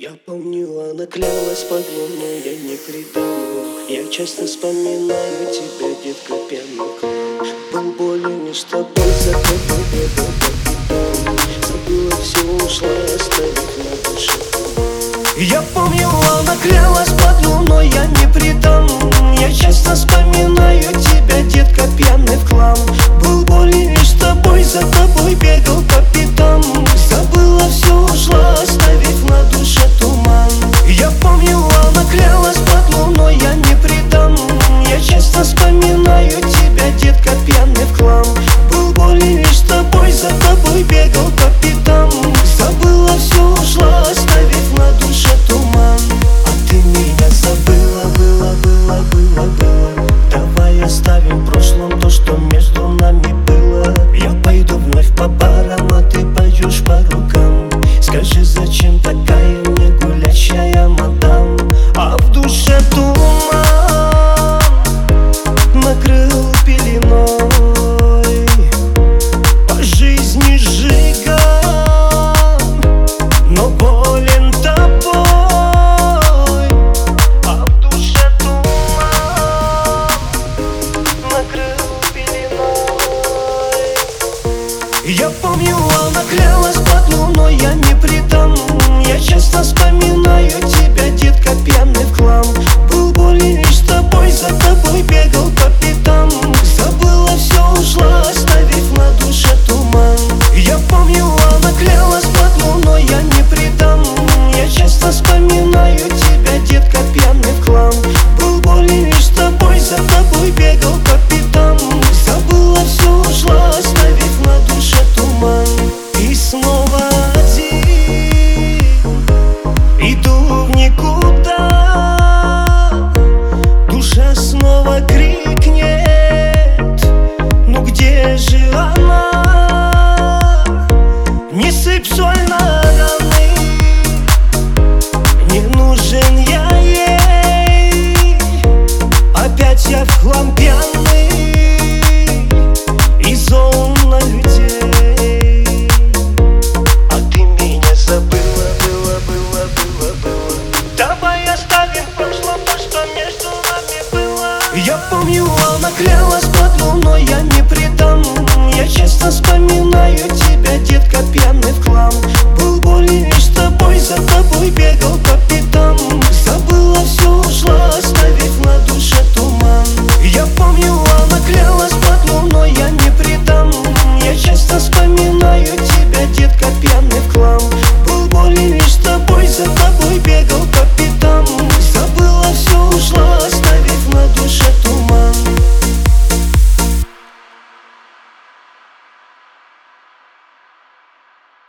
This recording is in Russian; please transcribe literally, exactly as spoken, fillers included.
Я помню, она клялась под луной, я не предану. Я часто вспоминаю тебя, детка, пьяный клоун. Был болью не с тобой, за тобой бегал по пятам. Забыла все, ушла, оставив на душе. Я помню, она клялась под луной, я не предану. Я часто вспоминаю тебя, детка, пьяный в хлам. Был болью не с тобой, за тобой бегал по пятам. Забыла все, ушла, оставив на душе.